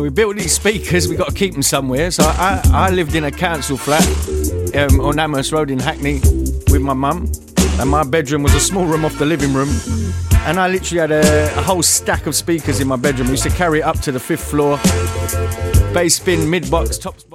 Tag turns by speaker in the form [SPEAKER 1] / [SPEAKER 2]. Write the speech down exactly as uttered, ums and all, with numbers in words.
[SPEAKER 1] we built these speakers. We got to keep them somewhere. So I, I lived in a council flat um, on Amherst Road in Hackney with my mum, and my bedroom was a small room off the living room. And I literally had a, a whole stack of speakers in my bedroom. We used to carry it up to the fifth floor. Bass bin, mid box, top.